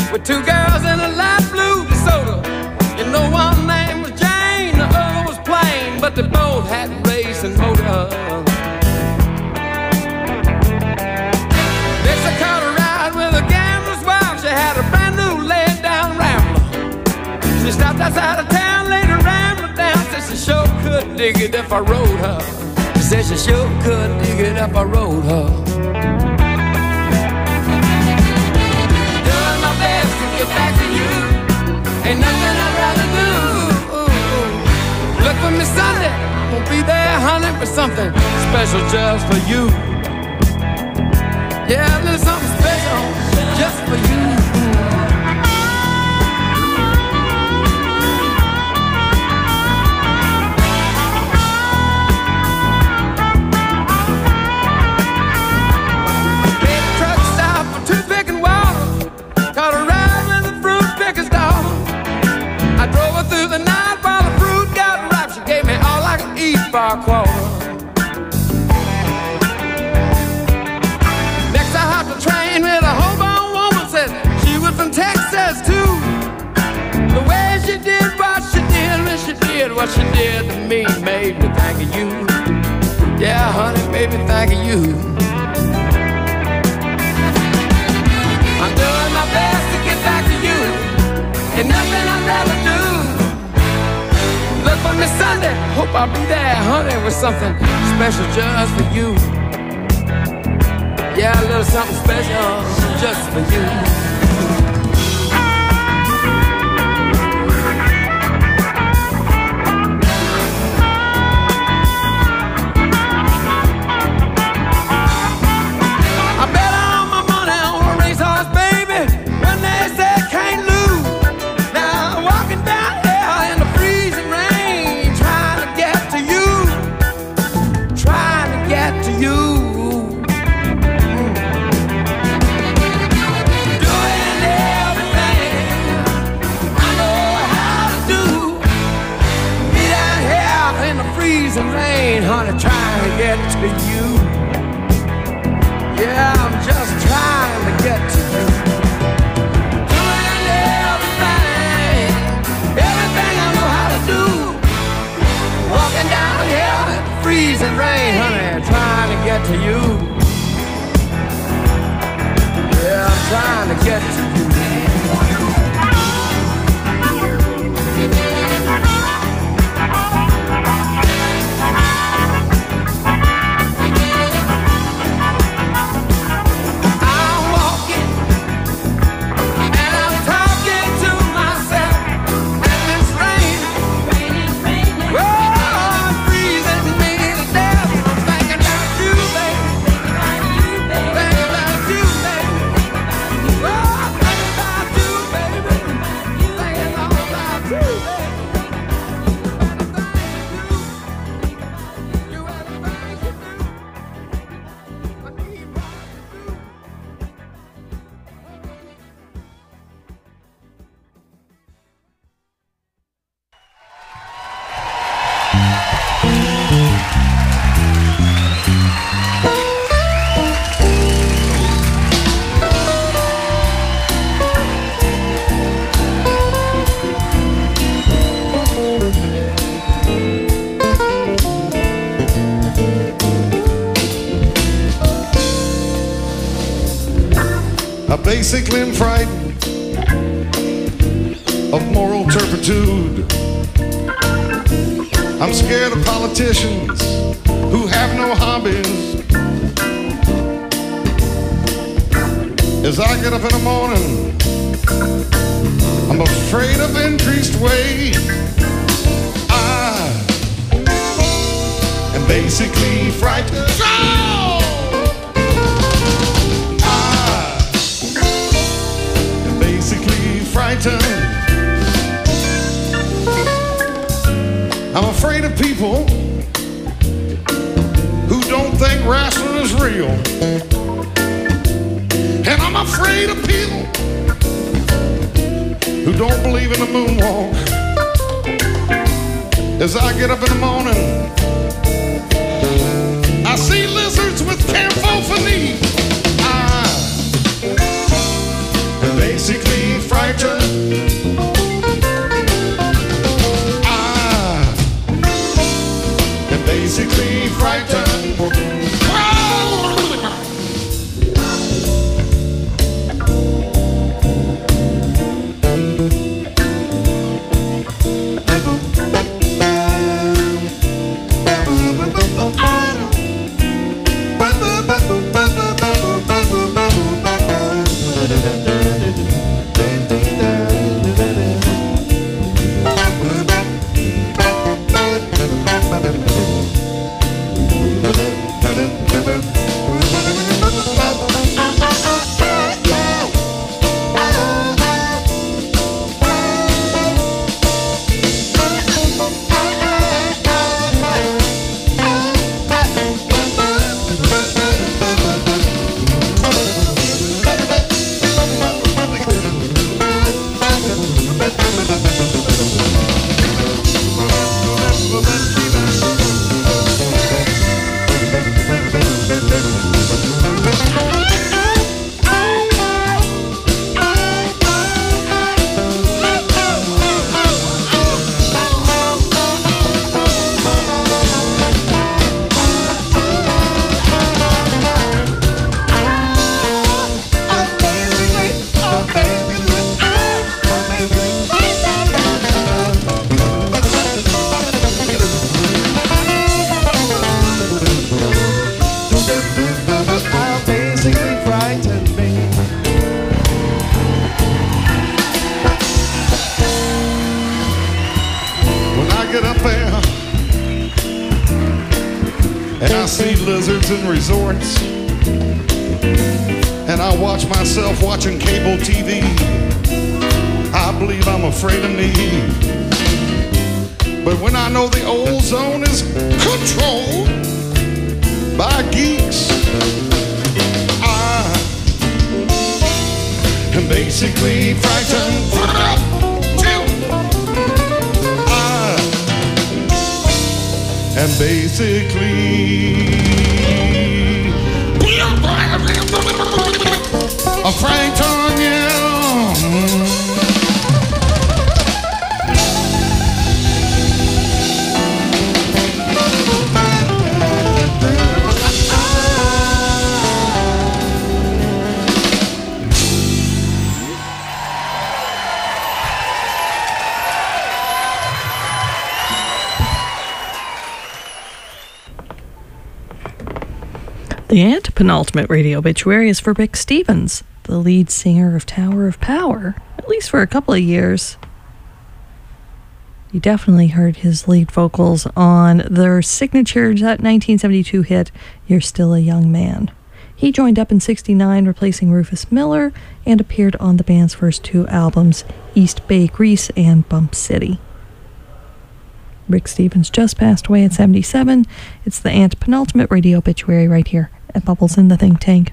with two girls in a light blue DeSoto. You know, one name was Jane, the other was Plain, but they both had racing motors. Next I caught a ride with a gambler's wife. She had a brand new laid down Rambler. She stopped outside of town, laid her Rambler down. Said she sure could dig it if I rode her. She said she sure could dig it if I rode her. Doing my best to get back to you, ain't nothing I'd rather do. Look for me Sunday, I'm gonna be there, honey, for something special just for you. Yeah, a little something special just for you. Get a truck stop for toothpick and water. Caught a ride with the fruit picker's daughter. I drove her through the night while the fruit got ripe. She gave me all I could eat for a quarter. With a hobo woman, said she was from Texas too. The way she did what she did, when she did what she did to me, made me think of you. Yeah, honey, made me think of you. I'm doing my best to get back to you, ain't nothing I'd rather do. Look for me Sunday, hope I'll be there, honey, with something special just for you. Yeah, a little something special just for you. I bet all my money on a racehorse, baby, when they say can't lose. Now I'm walking down here in the freezing rain, trying to get to you, trying to get to you. Freezing rain, honey, trying to get to you. Yeah, I'm just trying to get to you. Doing everything, everything I know how to do. Walking down here in the freezing rain, honey, trying to get to you. Yeah, I'm trying to get to you. Basically I'm frightened of moral turpitude. I'm scared of politicians who have no hobbies. As I get up in the morning, I'm afraid of increased weight. I am basically frightened. Frightened. I'm afraid of people who don't think wrestling is real. And I'm afraid of people who don't believe in the moonwalk. As I get up in the morning, I see lizards with camphophony. I am basically and I see lizards in resorts, and I watch myself watching cable TV, I believe I'm afraid of me. But when I know the ozone is controlled by geeks, I am basically frightened. And basically a Frankton, yeah. The antepenultimate radio obituary is for Rick Stevens, the lead singer of Tower of Power, at least for a couple of years. You definitely heard his lead vocals on their signature 1972 hit, You're Still a Young Man. He joined up in '69, replacing Rufus Miller, and appeared on the band's first two albums, East Bay Grease and Bump City. Rick Stevens just passed away at 77. It's the antepenultimate radio obituary right here at Bubbles in the Think Tank.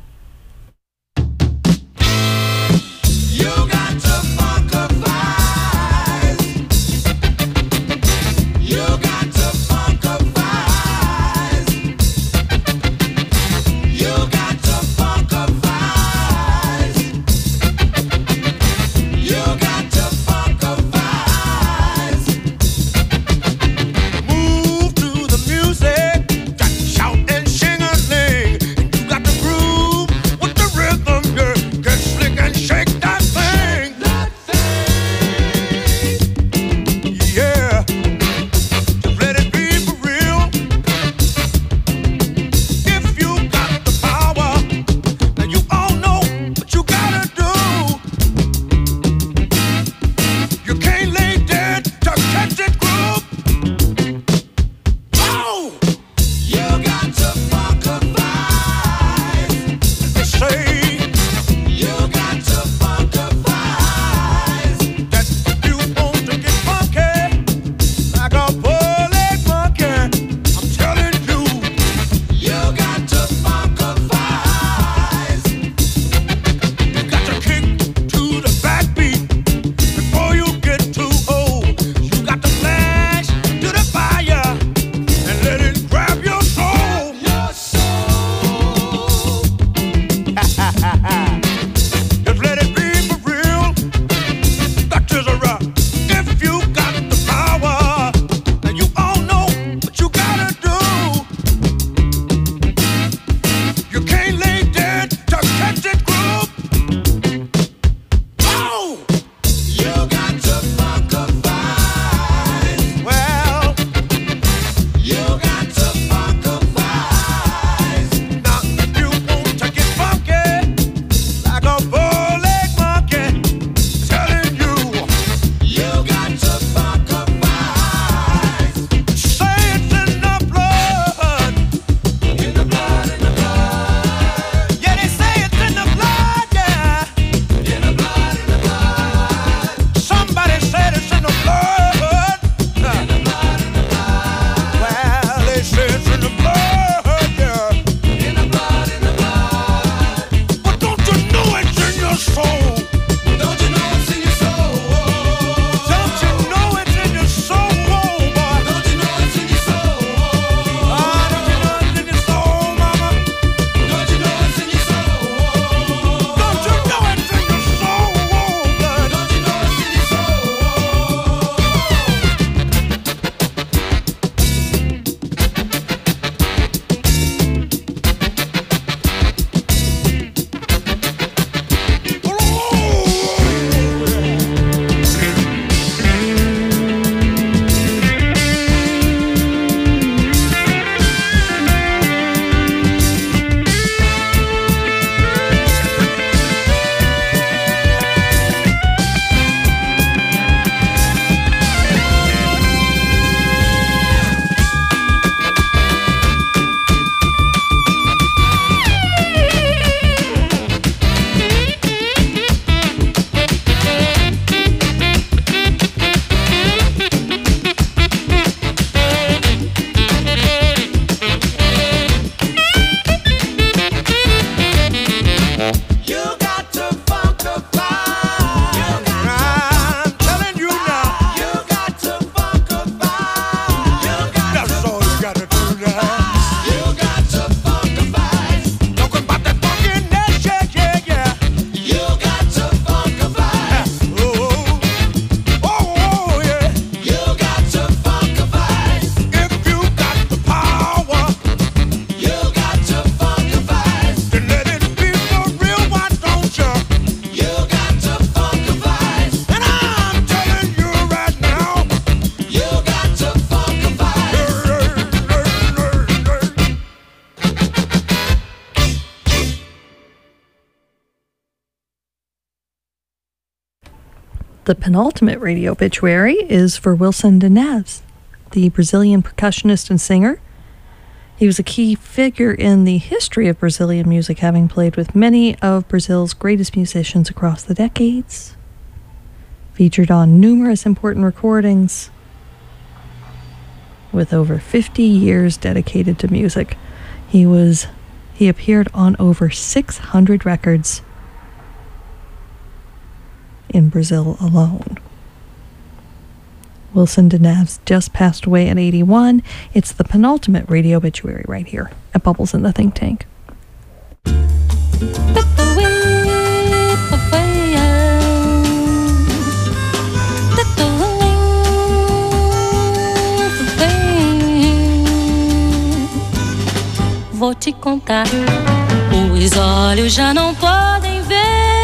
Move to the music, got to shout and sing a thing. You got to groove. The penultimate radio obituary is for Wilson de Neves, the Brazilian percussionist and singer. He was a key figure in the history of Brazilian music, having played with many of Brazil's greatest musicians across the decades. Featured on numerous important recordings, with over 50 years dedicated to music. He appeared on over 600 records in Brazil alone. Wilson de Neves just passed away at 81. It's the penultimate radio obituary right here at Bubbles in the Think Tank. Vou te contar, os olhos já não podem ver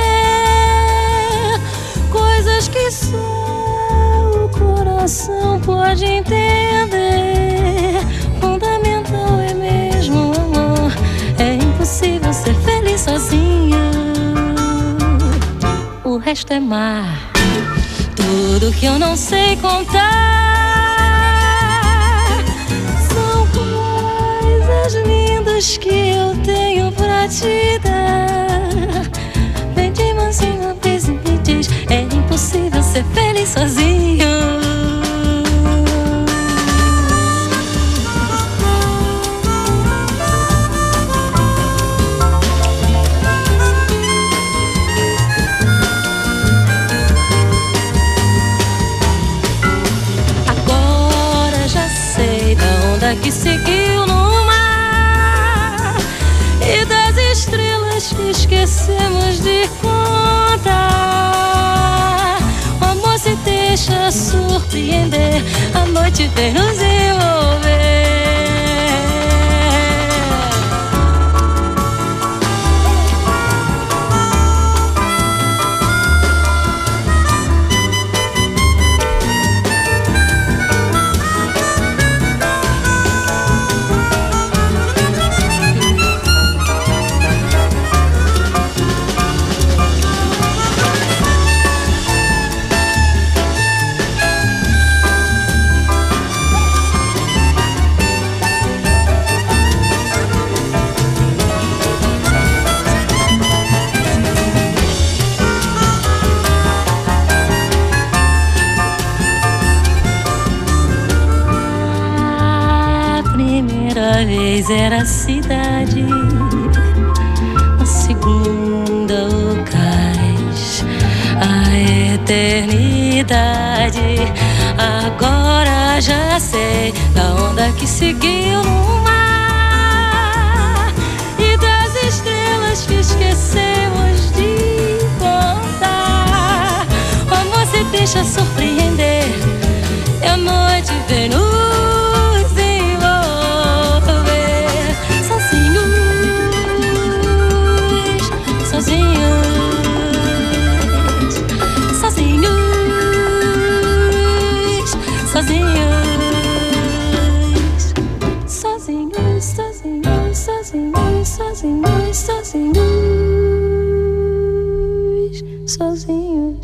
coisas que só o coração pode entender. Fundamental é mesmo o amor, é impossível ser feliz sozinho. O resto é mar, tudo que eu não sei contar. Lindos que eu tenho pra te dar. Vem de mansinho, beijo e me diz, é impossível ser feliz sozinho. Agora já sei da onda que seguiu no estrelas que esquecemos de contar. O amor se deixa surpreender, a noite vem nos envolver. Era a cidade, a segunda o cais, a eternidade. Agora já sei da onda que seguiu no mar e das estrelas que esquecemos de contar. O amor se deixa surpreender e a noite vem nos sozinhos.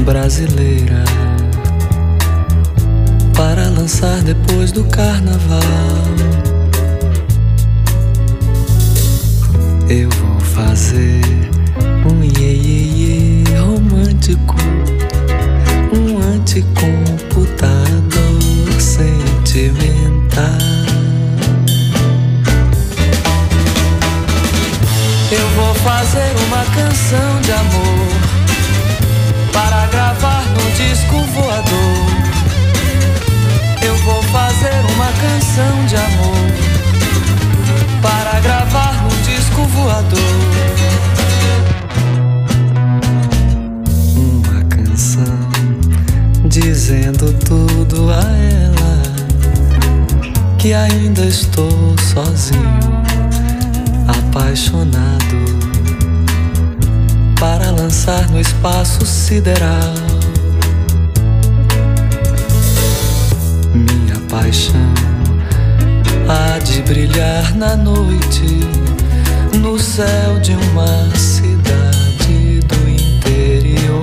brasileira para lançar depois do carnaval. Eu vou fazer um iê romântico, um anticomputador sentimental. Eu vou fazer uma canção de amor para gravar no disco voador. Eu vou fazer uma canção de amor para gravar no disco voador. Uma canção dizendo tudo a ela, que ainda estou sozinho, apaixonado, para lançar no espaço sideral. Minha paixão há de brilhar na noite, no céu de uma cidade do interior.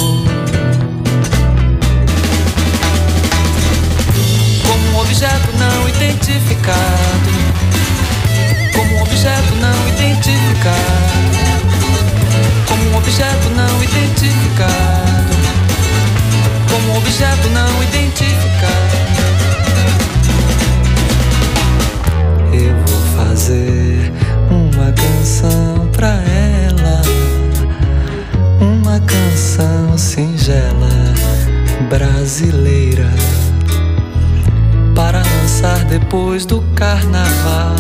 Como um objeto não identificado, como um objeto não identificado, como um objeto não identificado, como um objeto não identificado. Eu vou fazer uma canção pra ela, uma canção singela, brasileira, para lançar depois do carnaval.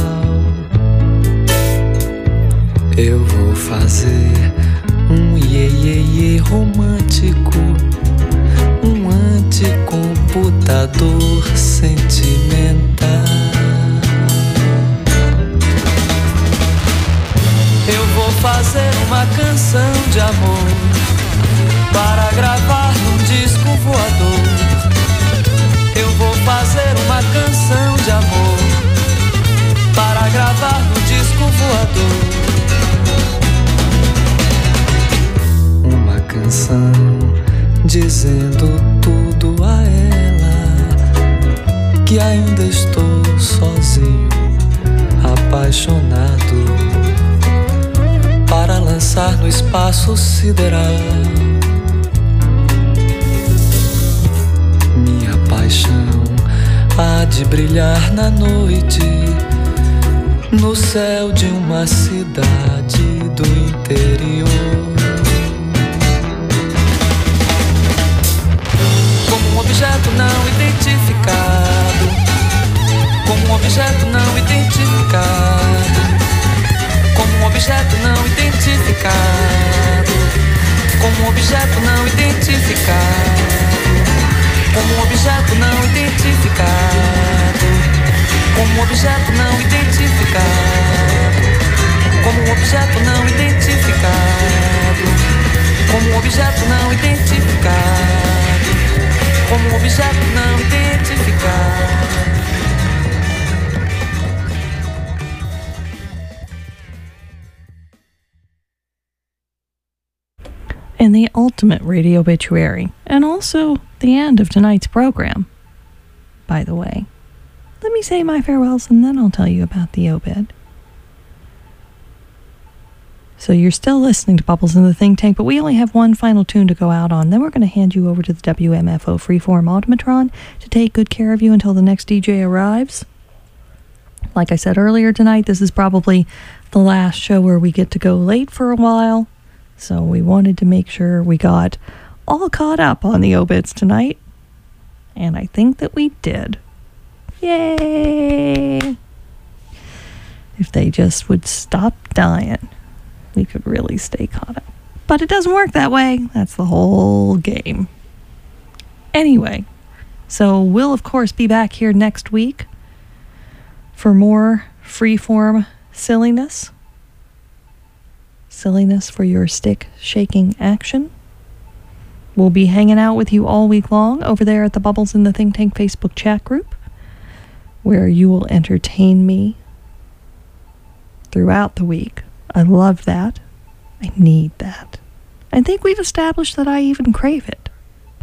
Eu vou fazer um iê romântico, um anticomputador sentimental. Eu vou fazer uma canção de amor para gravar num disco voador. Eu vou fazer uma canção de amor para gravar no disco voador. Uma canção dizendo tudo a ela, que ainda estou sozinho, apaixonado, para lançar no espaço sideral. Minha paixão há de brilhar na noite, no céu de uma cidade do interior. Como um objeto não identificado, como um objeto não identificado, como um objeto não identificado, como um objeto não identificado, como um objeto não identificado, como um objeto não identificado, como um objeto não identificado, como um objeto não identificado, como um objeto não identificado. And the ultimate radio obituary, and also the end of tonight's program. By the way, let me say my farewells and then I'll tell you about the obit. So you're still listening to Bubbles in the Think Tank, but we only have one final tune to go out on. Then we're going to hand you over to the WMFO Freeform Automatron to take good care of you until the next DJ arrives. Like I said earlier tonight, this is probably the last show where we get to go late for a while. So we wanted to make sure we got all caught up on the obits tonight. And I think that we did. Yay! If they just would stop dying, we could really stay caught up. But it doesn't work that way. That's the whole game. Anyway, so we'll of course be back here next week for more freeform silliness. Silliness for your stick shaking action. We'll be hanging out with you all week long over there at the Bubbles in the Think Tank Facebook chat group, where you will entertain me throughout the week. I love that. I need that. I think we've established that I even crave it.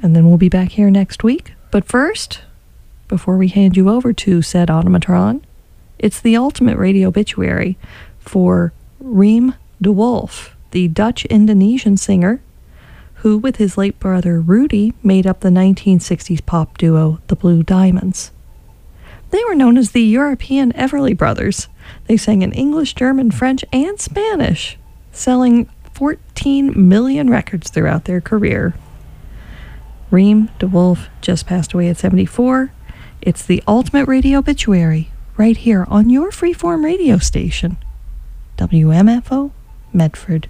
and then we'll be back here next week. But first, before we hand you over to said automatron, it's the ultimate radio obituary for Riem de Wolf, the Dutch-Indonesian singer who, with his late brother Rudy, made up the 1960s pop duo The Blue Diamonds. They were known as the European Everly Brothers. They sang in English, German, French, and Spanish, selling 14 million records throughout their career. Riem de Wolf just passed away at 74. It's the ultimate radio obituary right here on your freeform radio station, WMFO Medford.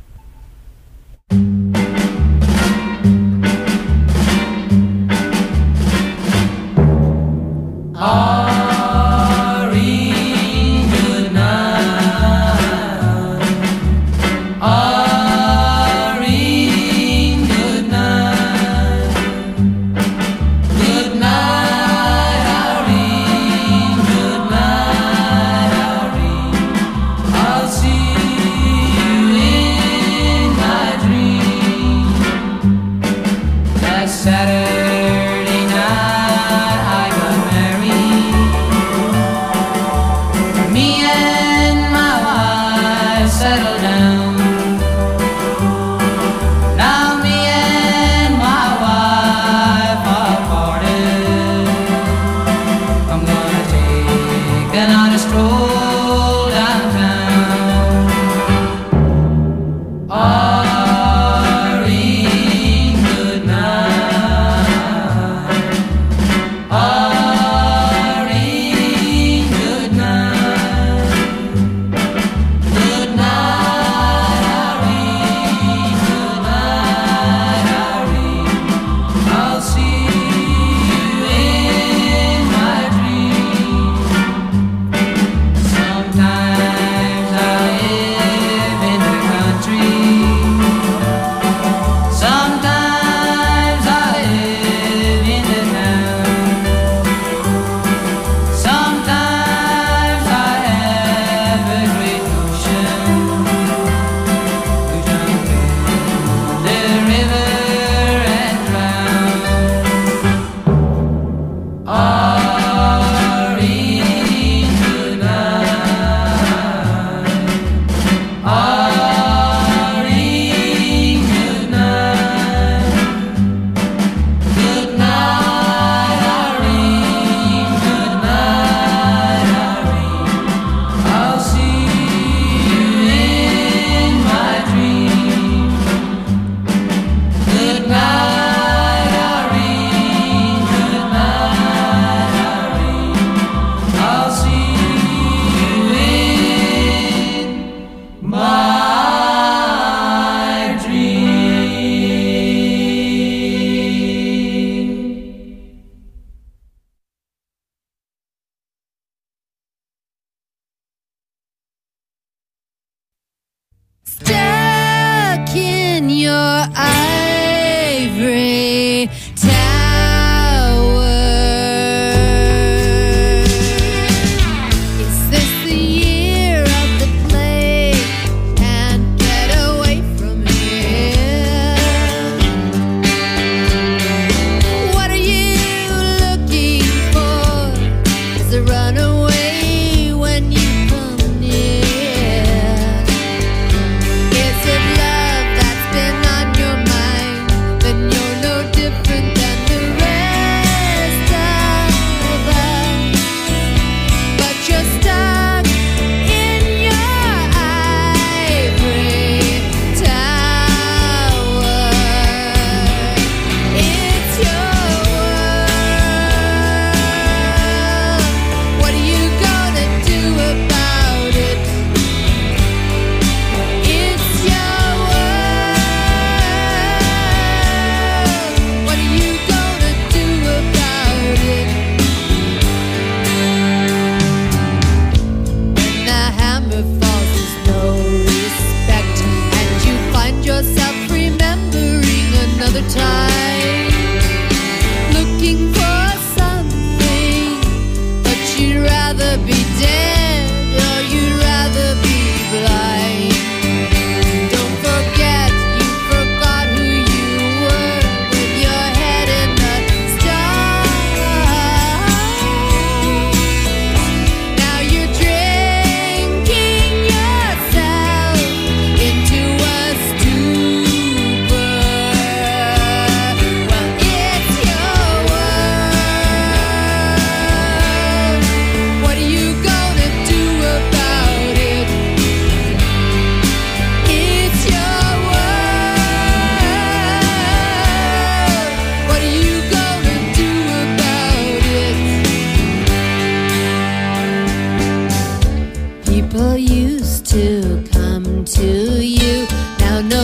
Sometimes I live in the country.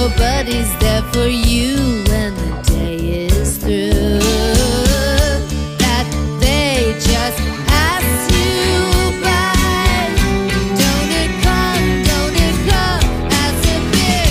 nobody's there for you when the day is through. That they just pass you by. Don't it come as a big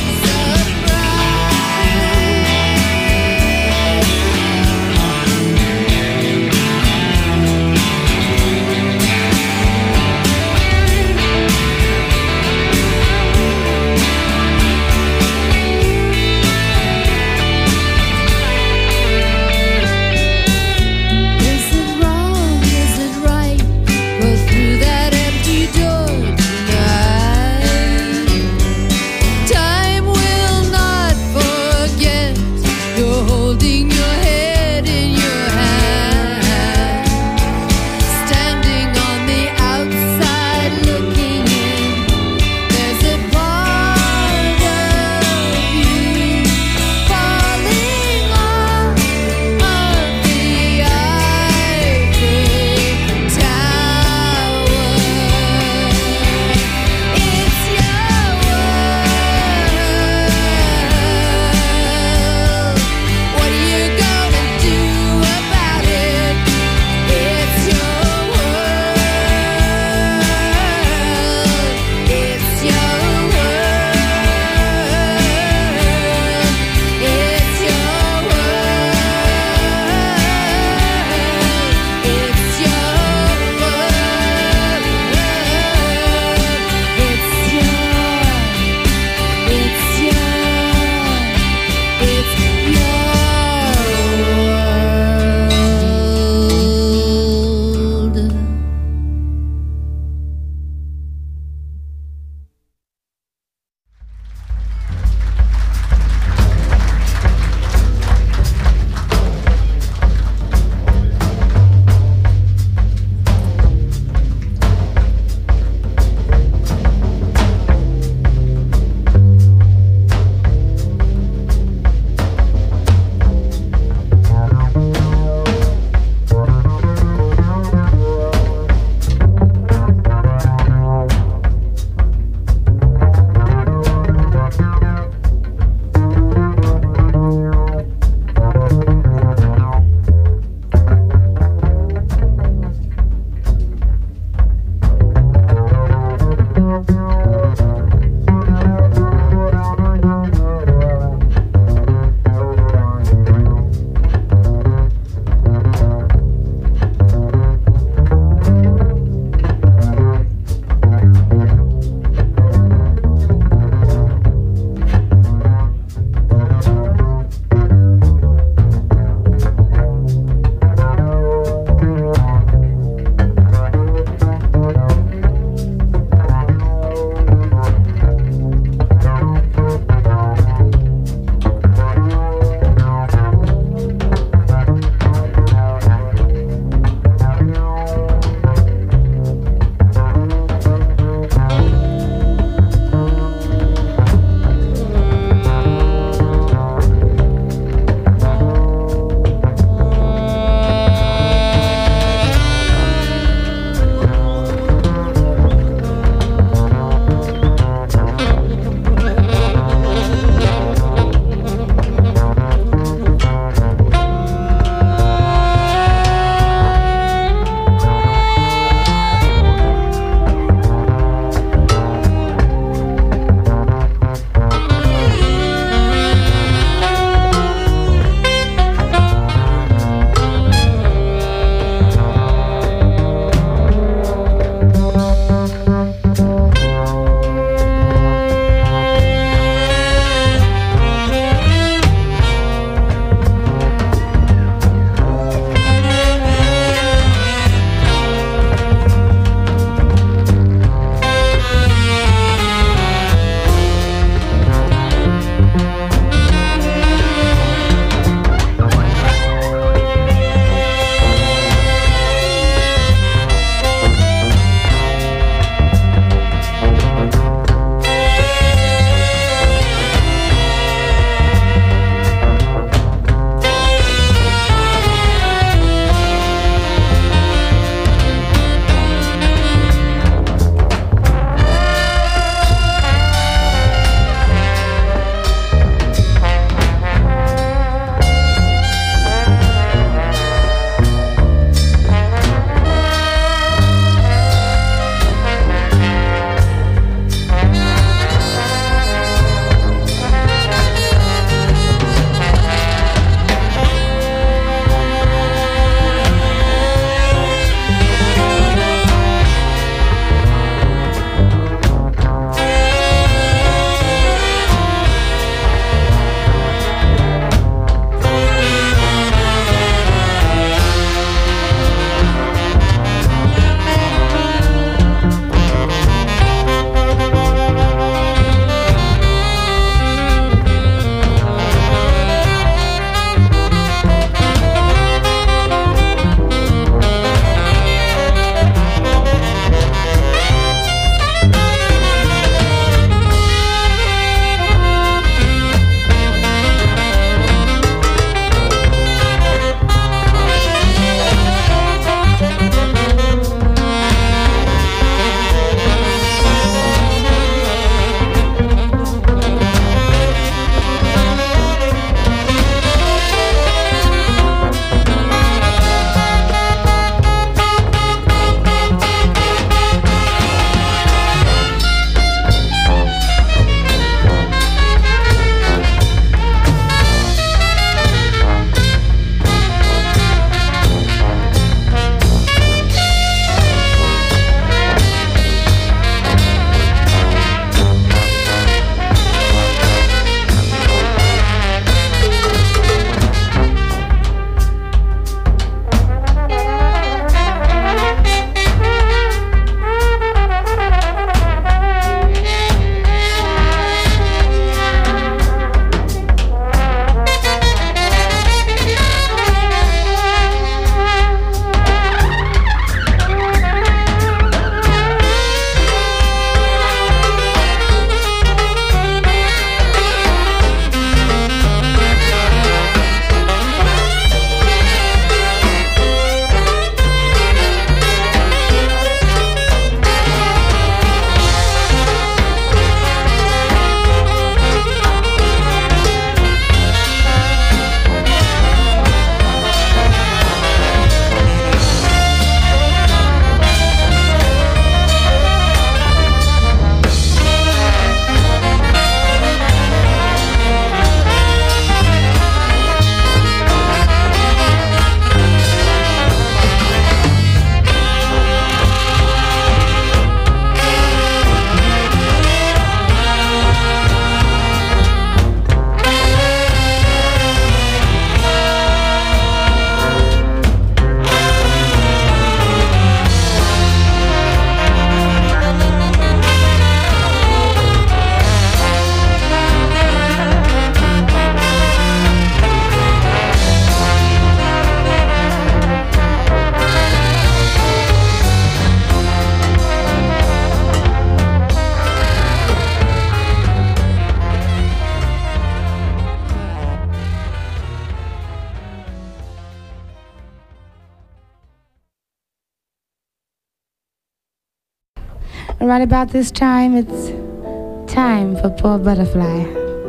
And right about this time, it's time for Poor Butterfly.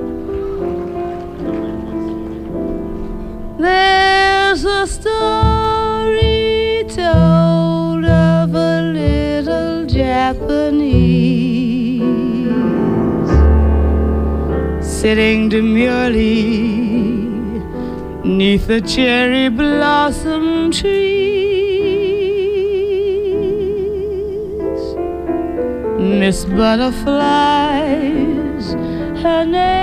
There's a story told of a little Japanese sitting demurely 'neath the cherry blossom trees. Miss Butterfly's her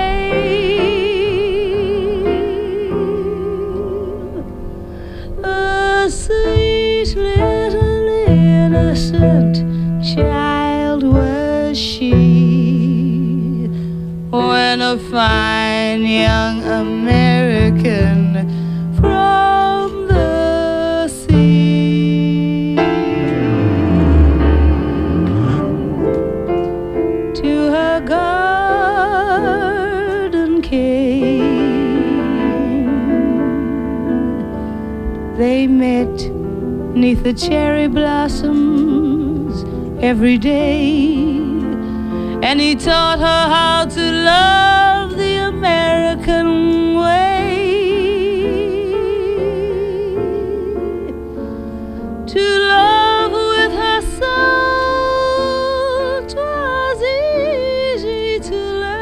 name. A sweet little innocent child was she when a fine young American from the sea to her garden came. They met 'neath the cherry blossoms every day, and he taught her how to love the American way. To love with her soul 'twas easy to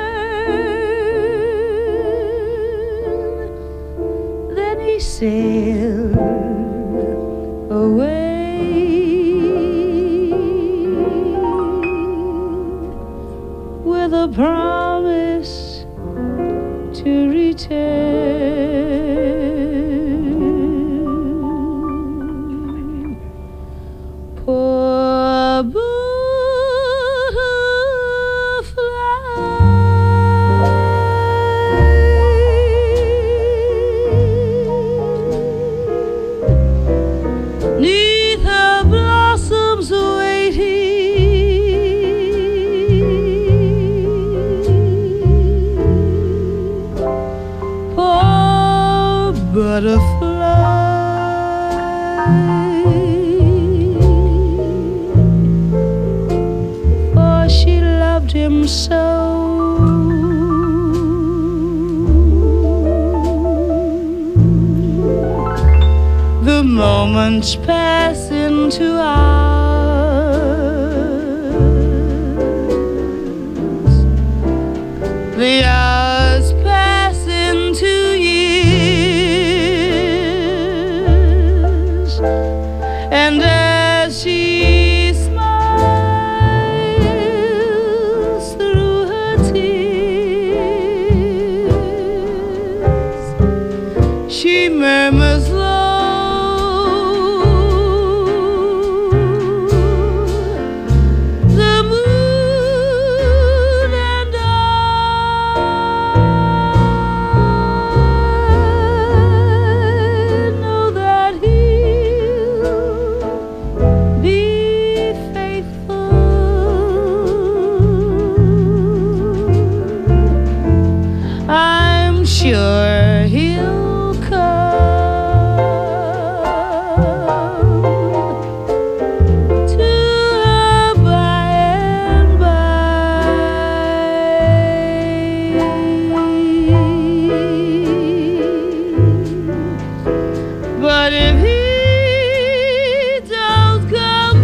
learn. Then he sailed away with a promise to return. Poor butterfly, 'neath her blossoms waiting. Poor butterfly, for she loved him so. The moments pass into hours, the hours pass into years, and as she smiles through her tears, she murmurs low, the moon and I know that he'll be faithful. I'm sure he'll come to her by and by. But if he don't come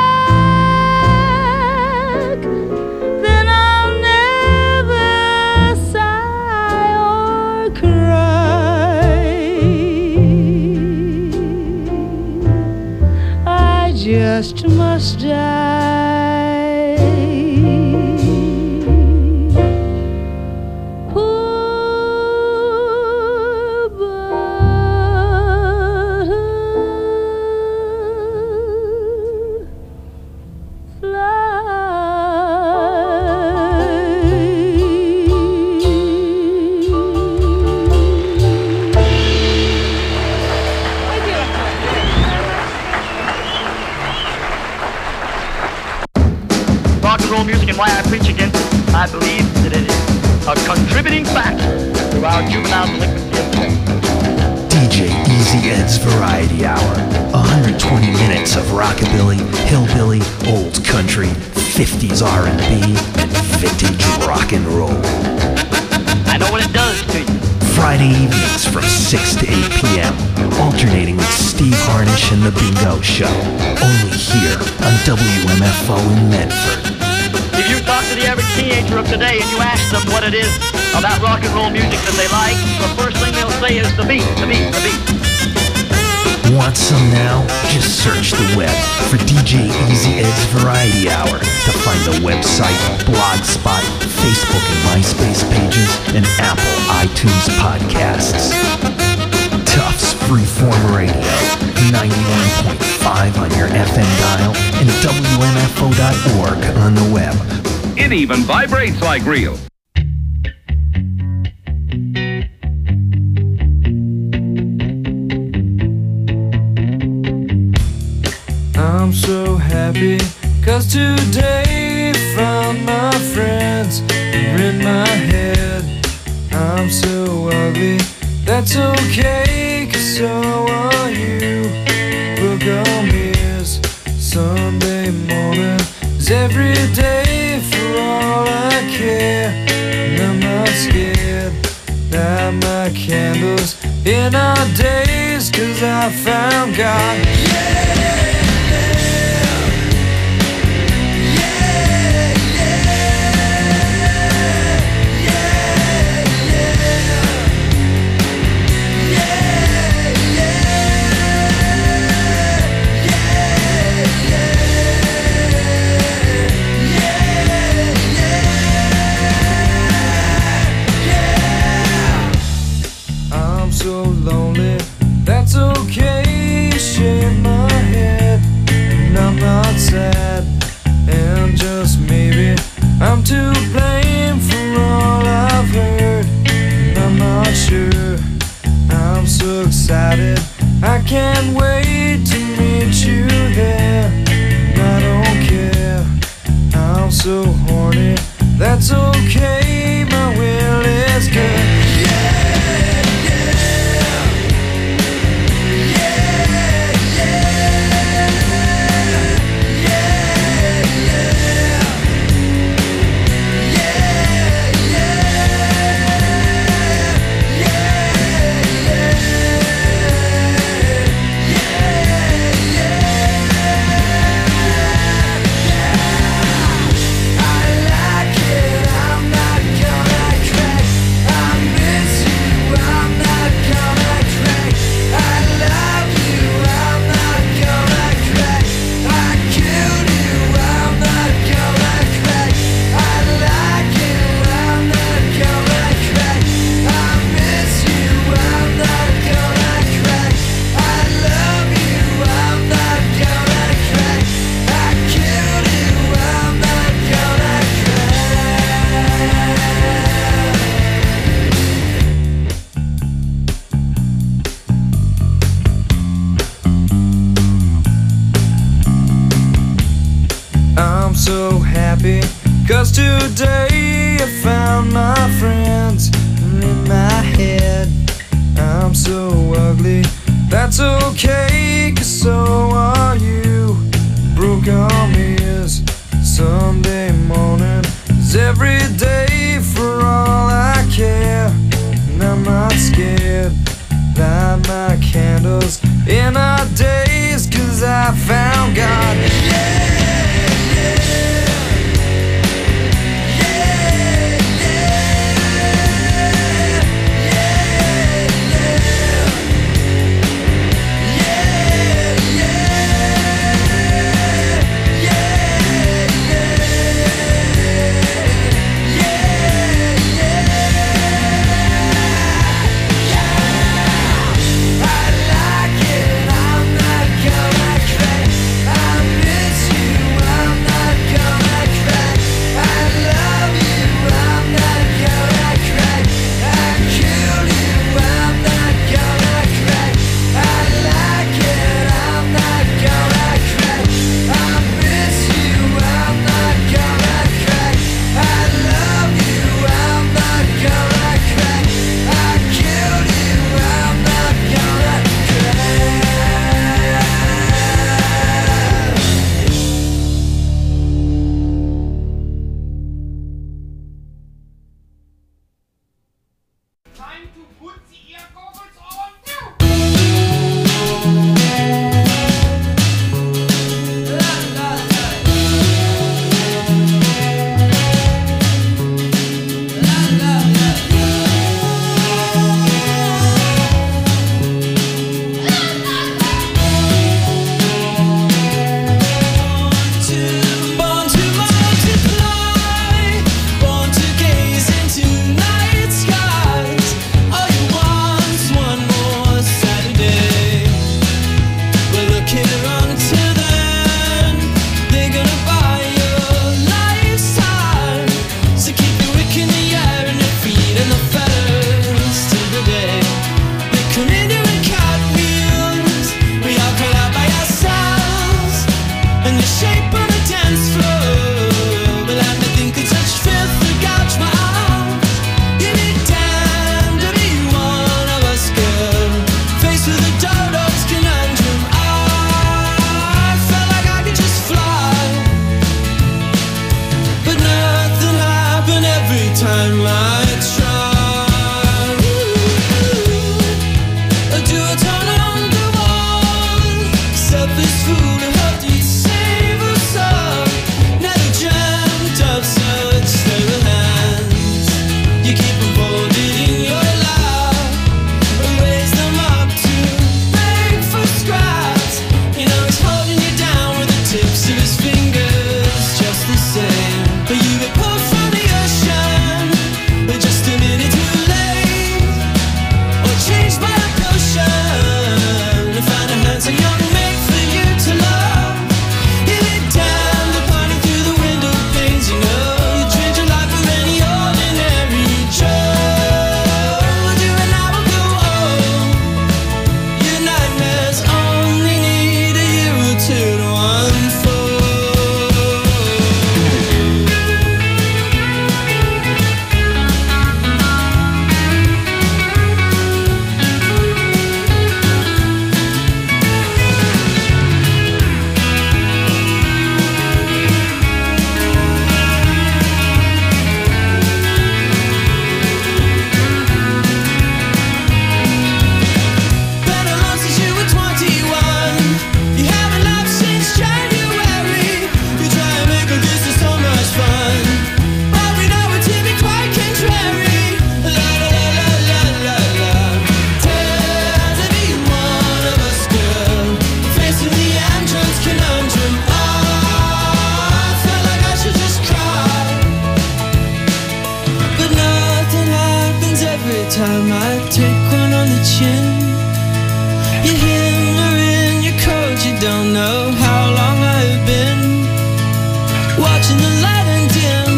back, then I'll never sigh or cry. I just must die. Poor Rock and roll music and why I preach against it, I believe that it is a contributing factor to our juvenile delinquency epidemic. DJ Easy Ed's Variety Hour. 120 minutes of rockabilly, hillbilly, old country, 50s R&B, and vintage rock and roll. I know what it does to you. Friday evenings from 6 to 8 p.m. Alternating with Steve Harnish and The Bingo Show. Only here on WMFO in Medford. If you talk to the average teenager of today and you ask them what it is about rock and roll music that they like, the first thing they'll say is the beat, the beat, the beat. Want some now? Just search the web for DJ Easy Ed's Variety Hour to find the website, Blogspot, Facebook and MySpace pages, and Apple iTunes podcasts. Tufts Freeform Radio, 91.5 on your FM dial and WMFO.org on the web. It even vibrates like real. I'm so happy, 'cause today found my friends are in my head. I'm so ugly, that's okay, 'cause so are you. Book on ears, Sunday morning is every day for all I care. And I'm not scared, light my candles in our days, 'cause I found God. So lonely, that's okay, shake my head, and I'm not sad, and just maybe I'm to blame for all I've heard, and I'm not sure, I'm so excited, I can't wait to meet you there, and I don't care, I'm so horny, that's okay, my will is good. So happy, 'cause today I found my friends in my head. I'm so ugly, that's okay, 'cause so are you. Broke arm is Sunday morning is every day for all I care, and I'm not scared, light my candles in our days, 'cause I found God. Yeah. time I take one on the chin. You're hindering, you're cold, you don't know how long I've been watching the light and dim,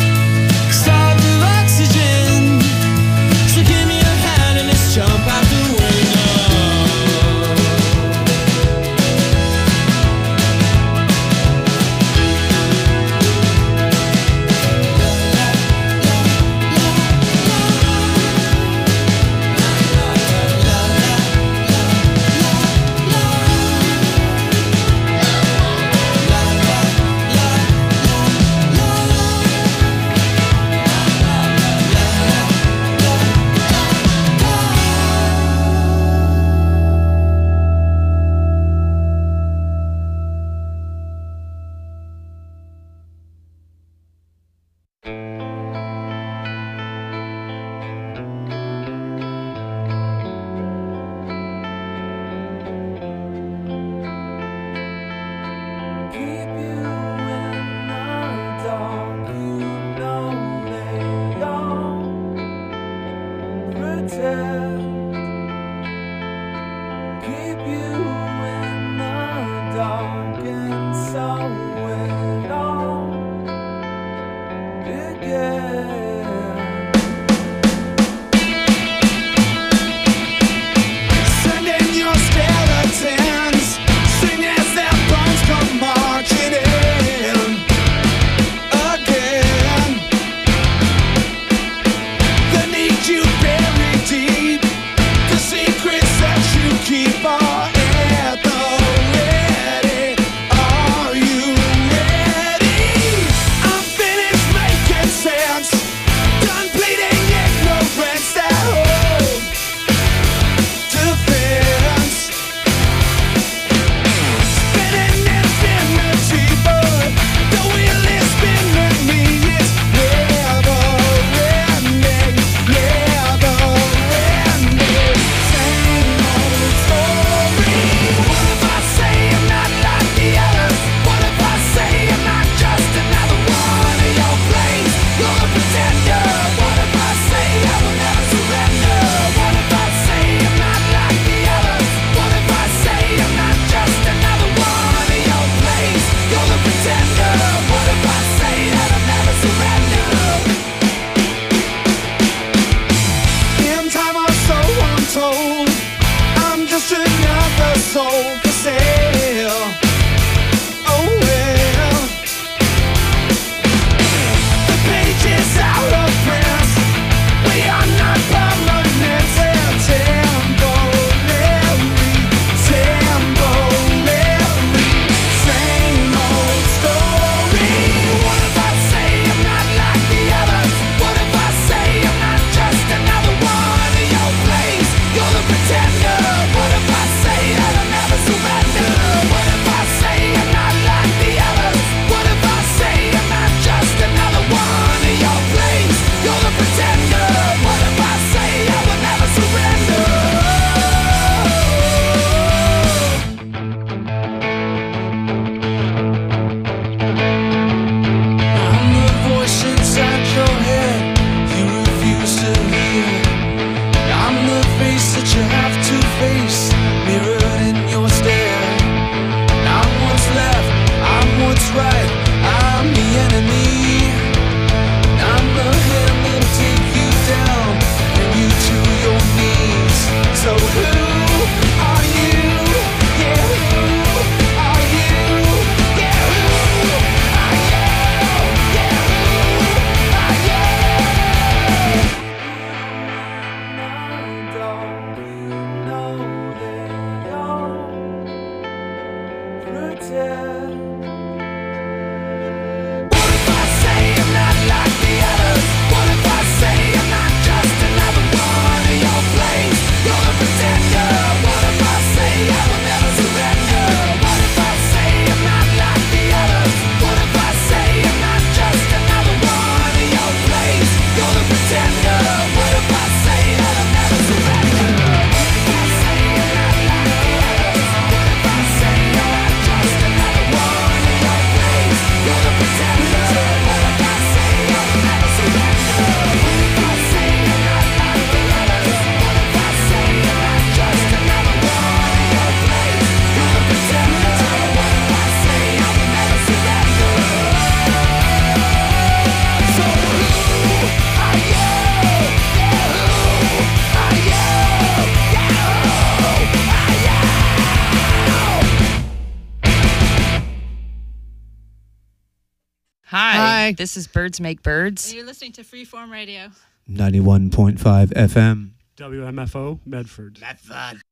starved of oxygen. So give me your hand and let's jump out the window. You buried deep. soul for sale. Oh well, the page is out of print. We are not permanent. Temporary, same old story. What if I say I'm not like the others? What if I say I'm not just another one in your place? You're the pretender. What if I say that I'll never surrender? What if I say I'm not like the others? What if I say I'm not just another one in your place? You're the pretender. What if I say I will never surrender? I'm the voice inside your head you refuse to hear. I'm the face that you have to face, mirrored in your stare. I'm what's left, I'm what's right, I'm the enemy. I'm the hand that'll take you down, bring you to your knees. So who are you? Yeah, who are you? Yeah, who are you? Yeah, who are you? Don't you know that you're pretend? What if I say I'm not like the others? What if I say I'm not just another one in your place? You're the pretender. What if I say I will never surrender? What if I say I'm not like the others? What if I say I'm not just another one in your place? You're the pretender. What if I say that I'll never surrender? What if I say I'm not like the others? What if I say I'm not just another one in your place? You're the pretender. What if I say I will never surrender? What if I say I'm not like the others? What if I say I'm not just another one in your place? You're the pretender. What if I say I will never surrender? So who are you? Yeah, who are you? Yeah, who are you? Hi, this is Birds Make Birds. You're listening to Freeform Radio. 91.5 FM. WMFO, Medford. Medford.